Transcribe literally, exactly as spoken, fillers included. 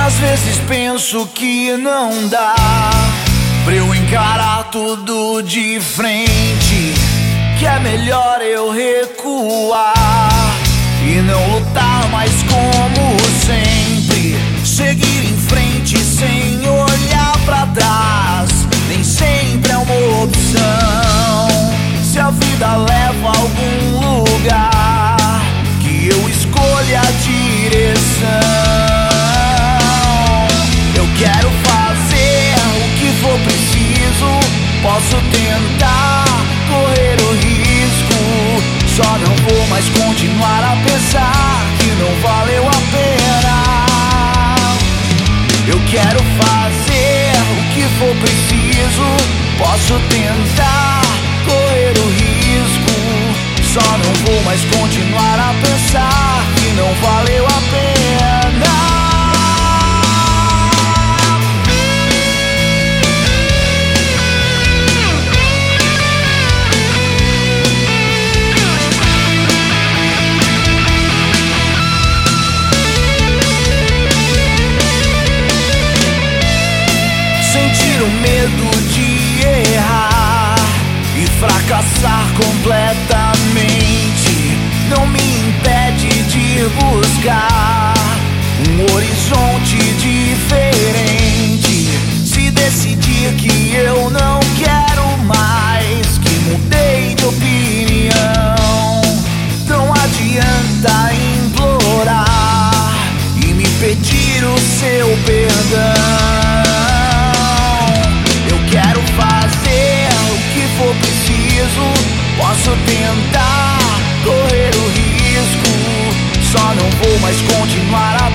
Às vezes penso que não dá pra eu encarar tudo de frente, que é melhor eu recuar e não lutar mais como sempre. Seguir em frente sem olhar pra trás nem sempre é uma opção. Se a vida leva a algum lugar, que eu escolha a direção. Eu quero fazer o que for preciso, posso tentar correr o risco, só não vou mais continuar a pensar que não valeu a pena. Eu quero fazer o que for preciso, posso tentar correr o risco, só não vou mais continuar a pensar que não valeu a pena. Sentir o medo de errar e fracassar completamente não me impede de buscar um horizonte diferente. Se decidir que eu não quero mais, que mudei de opinião, não adianta implorar e me pedir o seu perdão. Quero fazer o que for preciso, posso tentar correr o risco, só não vou mais continuar a